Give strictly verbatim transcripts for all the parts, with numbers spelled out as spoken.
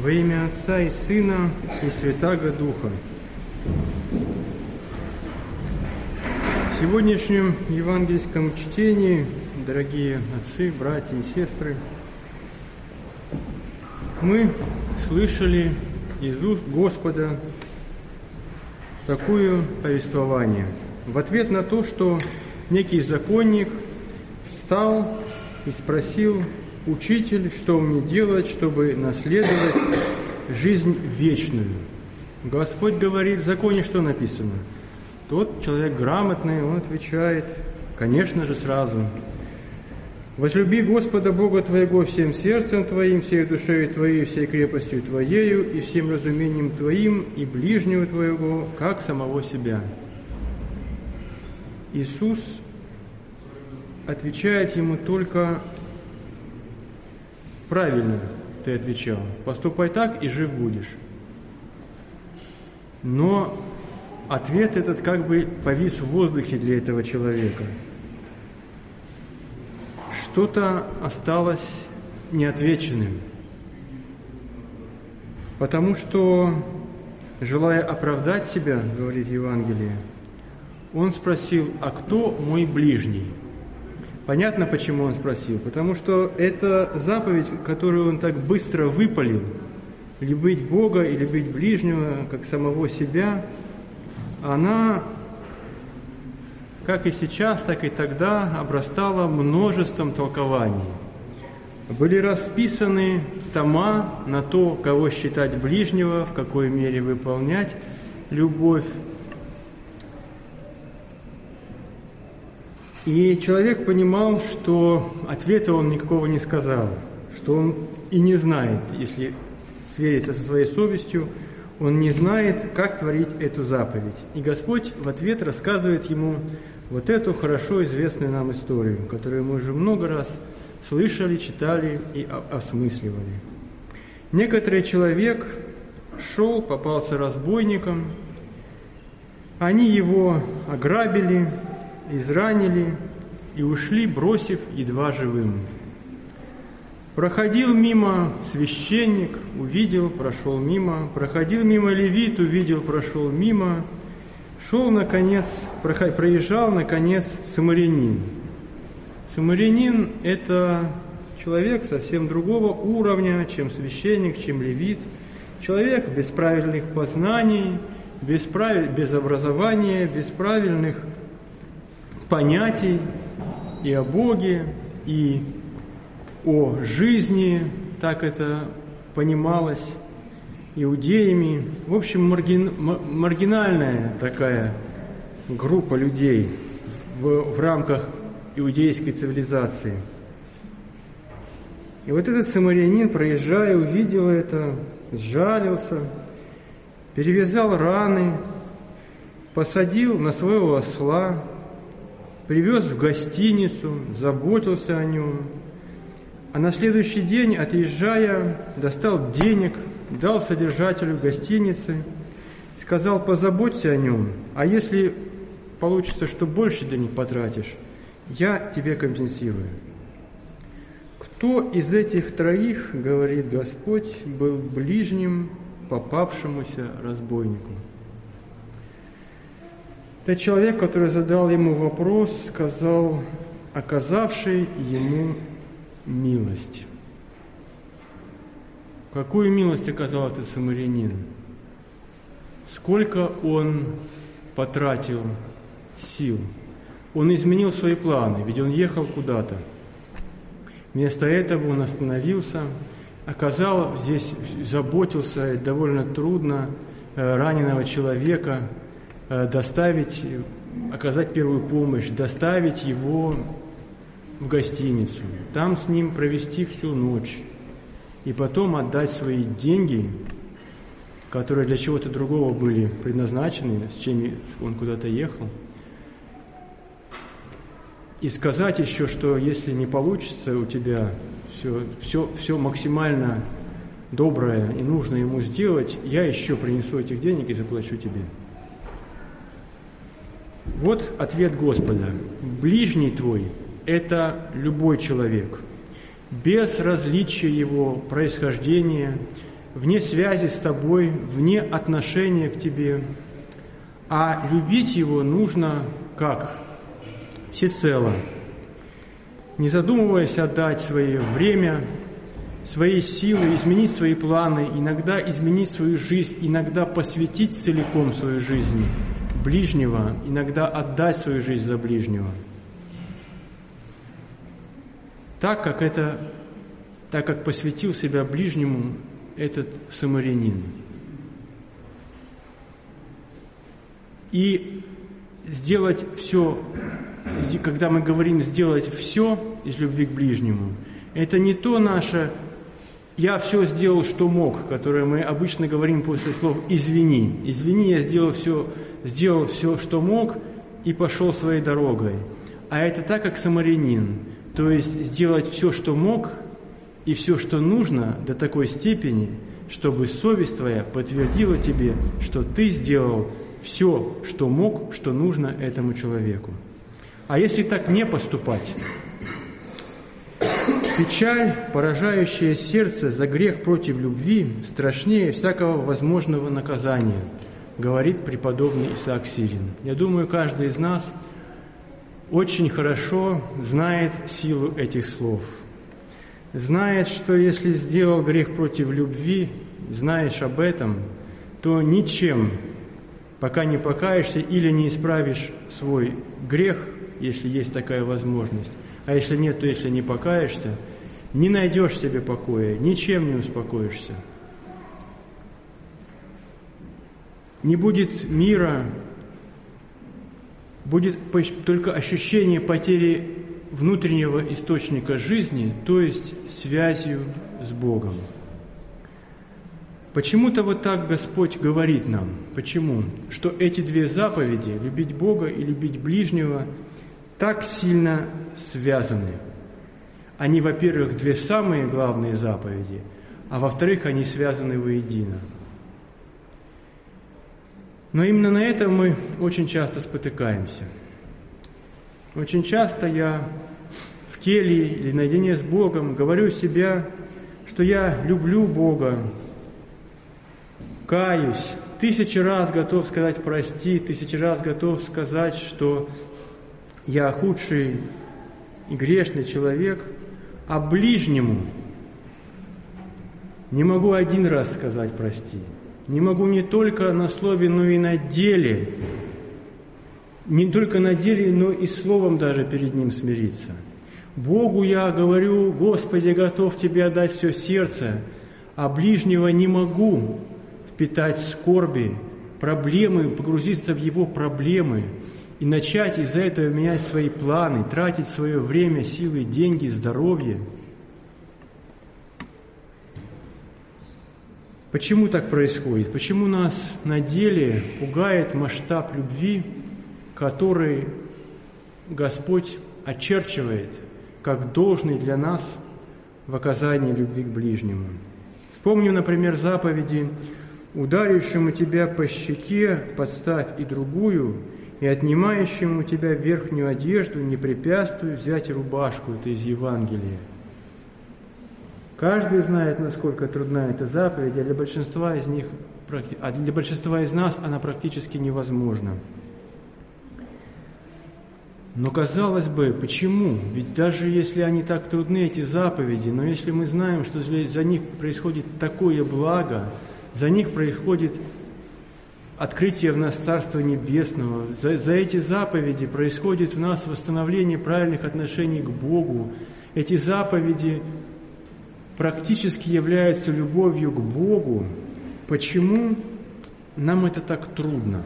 Во имя Отца и Сына и Святаго Духа. В сегодняшнем евангельском чтении, дорогие отцы, братья и сестры, мы слышали из уст Господа такое повествование. В ответ на то, что некий законник встал и спросил: «Учитель, что мне делать, чтобы наследовать жизнь вечную?» Господь говорит, в законе что написано? Тот человек грамотный, он отвечает, конечно же, сразу: «Возлюби Господа Бога твоего всем сердцем твоим, всей душою твоей, всей крепостью твоею и всем разумением твоим, и ближнего твоего, как самого себя». Иисус отвечает ему только: «Правильно ты отвечал, поступай так, и жив будешь». Но ответ этот как бы повис в воздухе для этого человека. Что-то осталось неотвеченным, потому что, желая оправдать себя, говорит Евангелие, он спросил: «А кто мой ближний?» Понятно, почему он спросил. Потому что эта заповедь, которую он так быстро выпалил, любить Бога и любить ближнего, как самого себя, она, как и сейчас, так и тогда, обрастала множеством толкований. Были расписаны тома на то, кого считать ближнего, в какой мере выполнять любовь. И человек понимал, что ответа он никакого не сказал, что он и не знает, если свериться со своей совестью, он не знает, как творить эту заповедь. И Господь в ответ рассказывает ему вот эту хорошо известную нам историю, которую мы уже много раз слышали, читали и осмысливали. Некоторый человек шел, попался разбойникам, они его ограбили, изранили и ушли, бросив едва живым. Проходил мимо священник, увидел, прошел мимо. Проходил мимо левит, увидел, прошел мимо. Шел, наконец, проезжал, наконец, самарянин. Самарянин – это человек совсем другого уровня, чем священник, чем левит. Человек без правильных познаний, без, правиль, без образования, без правильных понятий и о Боге, и о жизни, так это понималось иудеями. В общем, маргин, маргинальная такая группа людей в, в рамках иудейской цивилизации. И вот этот самарянин, проезжая, увидел это, сжалился, перевязал раны, посадил на своего осла, привез в гостиницу, заботился о нем, а на следующий день, отъезжая, достал денег, дал содержателю гостиницы, сказал: позаботься о нем, а если получится, что больше денег потратишь, я тебе компенсирую. Кто из этих троих, говорит Господь, был ближним попавшемуся разбойнику? Это человек, который задал ему вопрос, сказал: оказавший ему милость. Какую милость оказал этот самарянин? Сколько он потратил сил? Он изменил свои планы, ведь он ехал куда-то. Вместо этого он остановился, оказал здесь, заботился довольно трудно раненого человека, доставить, оказать первую помощь, доставить его в гостиницу, там с ним провести всю ночь, и потом отдать свои деньги, которые для чего-то другого были предназначены, с чем он куда-то ехал, и сказать еще, что если не получится у тебя все, все, все максимально доброе и нужно ему сделать, я еще принесу этих денег и заплачу тебе. Вот ответ Господа. Ближний твой – это любой человек, без различия его происхождения, вне связи с тобой, вне отношения к тебе. А любить его нужно как? Всецело. Не задумываясь отдать свое время, свои силы, изменить свои планы, иногда изменить свою жизнь, иногда посвятить целиком свою жизнь ближнего, иногда отдать свою жизнь за ближнего. Так как это, так как посвятил себя ближнему этот самарянин. И сделать все, когда мы говорим сделать все из любви к ближнему, это не то наше «я все сделал, что мог», которое мы обычно говорим после слов «извини». «Извини, я сделал все, сделал все, что мог, и пошел своей дорогой». А это так, как самарянин, то есть сделать все, что мог, и все, что нужно, до такой степени, чтобы совесть твоя подтвердила тебе, что ты сделал все, что мог, что нужно этому человеку. А если так не поступать? Печаль, поражающая сердце за грех против любви, страшнее всякого возможного наказания, говорит преподобный Исаак Сирин. Я думаю, каждый из нас очень хорошо знает силу этих слов. Знает, что если сделал грех против любви, знаешь об этом, то ничем, пока не покаешься или не исправишь свой грех, если есть такая возможность, а если нет, то если не покаешься, не найдешь себе покоя, ничем не успокоишься. Не будет мира, будет только ощущение потери внутреннего источника жизни, то есть связью с Богом. Почему-то вот так Господь говорит нам. Почему? Что эти две заповеди, любить Бога и любить ближнего, так сильно связаны. Они, во-первых, две самые главные заповеди, а во-вторых, они связаны воедино. Но именно на этом мы очень часто спотыкаемся. Очень часто я в келье или наедине с Богом говорю себе, что я люблю Бога, каюсь, тысячи раз готов сказать «прости», тысячи раз готов сказать, что я худший и грешный человек, а ближнему не могу один раз сказать «прости». Не могу не только на слове, но и на деле. Не только на деле, но и словом даже перед Ним смириться. Богу я говорю: «Господи, готов Тебе отдать все сердце», а ближнего не могу впитать скорби, проблемы, погрузиться в его проблемы и начать из-за этого менять свои планы, тратить свое время, силы, деньги, здоровье. Почему так происходит? Почему нас на деле пугает масштаб любви, который Господь очерчивает как должный для нас в оказании любви к ближнему? Вспомню, например, заповеди: «Ударившему тебя по щеке подставь и другую, и отнимающему у тебя верхнюю одежду не препятствуй взять рубашку». Это из Евангелия. Каждый знает, насколько трудна эта заповедь, а для большинства из них, а для большинства из нас она практически невозможна. Но казалось бы, почему? Ведь даже если они так трудны, эти заповеди, но если мы знаем, что за них происходит такое благо, за них происходит открытие в нас Царства Небесного, за, за эти заповеди происходит в нас восстановление правильных отношений к Богу, эти заповеди практически являются любовью к Богу, почему нам это так трудно?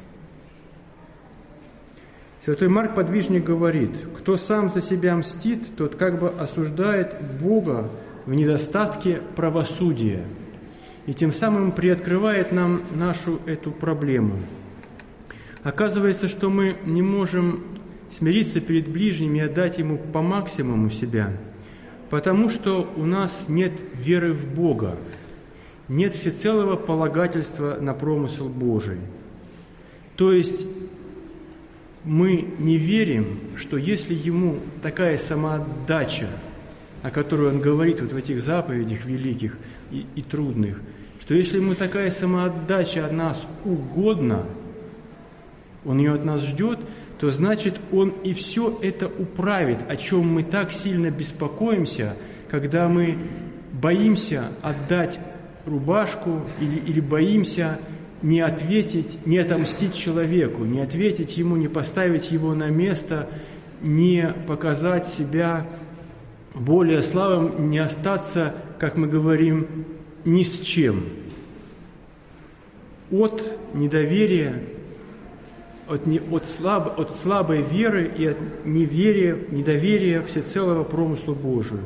Святой Марк Подвижник говорит: «Кто сам за себя мстит, тот как бы осуждает Бога в недостатке правосудия». И тем самым приоткрывает нам нашу эту проблему. Оказывается, что мы не можем смириться перед ближним и отдать ему по максимуму себя, потому что у нас нет веры в Бога, нет всецелого полагательства на промысел Божий. То есть мы не верим, что если ему такая самоотдача о которой Он говорит вот в этих заповедях великих и, и трудных, что если Ему такая самоотдача от нас угодна, Он ее от нас ждет, то значит Он и все это управит, о чем мы так сильно беспокоимся, когда мы боимся отдать рубашку или, или боимся не ответить, не отомстить человеку, не ответить ему, не поставить его на место, не показать себя более слабым, не остаться, как мы говорим, ни с чем. От недоверия, от, не, от, слаб, от слабой веры и от неверия, недоверия всецелого промыслу Божию.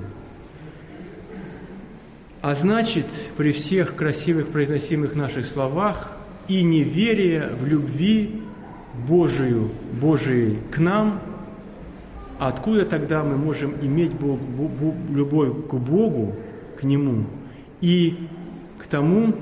А значит, при всех красивых произносимых наших словах и неверие в любви Божию, Божией к нам, откуда тогда мы можем иметь Бог, Бог, любовь к Богу, к Нему и к тому,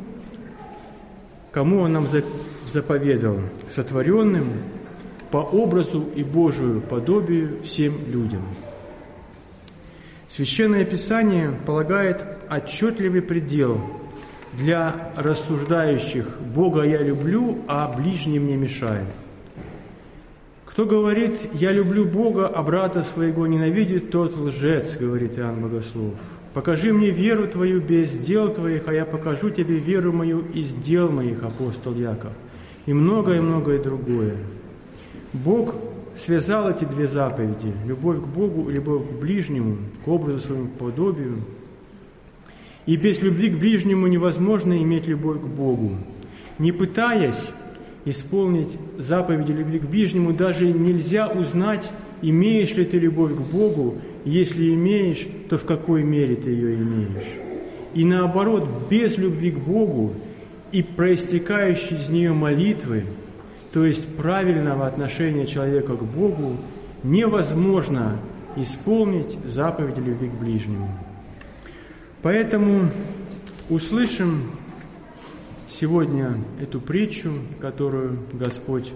кому Он нам заповедал, сотворенным по образу и Божию подобию всем людям. Священное Писание полагает отчетливый предел для рассуждающих «Бога я люблю, а ближний мне мешает». Кто говорит «Я люблю Бога, а брата своего ненавидит, тот лжец», говорит Иоанн Богослов. «Покажи мне веру твою без дел твоих, а я покажу тебе веру мою из дел моих», апостол Яков. И многое-многое другое. Бог связал эти две заповеди – любовь к Богу и любовь к ближнему, к образу своему подобию. И без любви к ближнему невозможно иметь любовь к Богу. Не пытаясь исполнить заповеди любви к ближнему, даже нельзя узнать, имеешь ли ты любовь к Богу, и если имеешь, то в какой мере ты ее имеешь. И наоборот, без любви к Богу и проистекающей из нее молитвы, то есть правильного отношения человека к Богу, невозможно исполнить заповеди любви к ближнему. Поэтому услышим сегодня эту притчу, которую Господь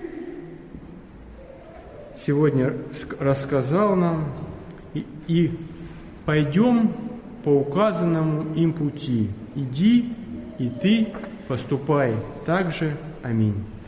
сегодня рассказал нам, и, и пойдем по указанному им пути. Иди, и ты поступай так же. Аминь.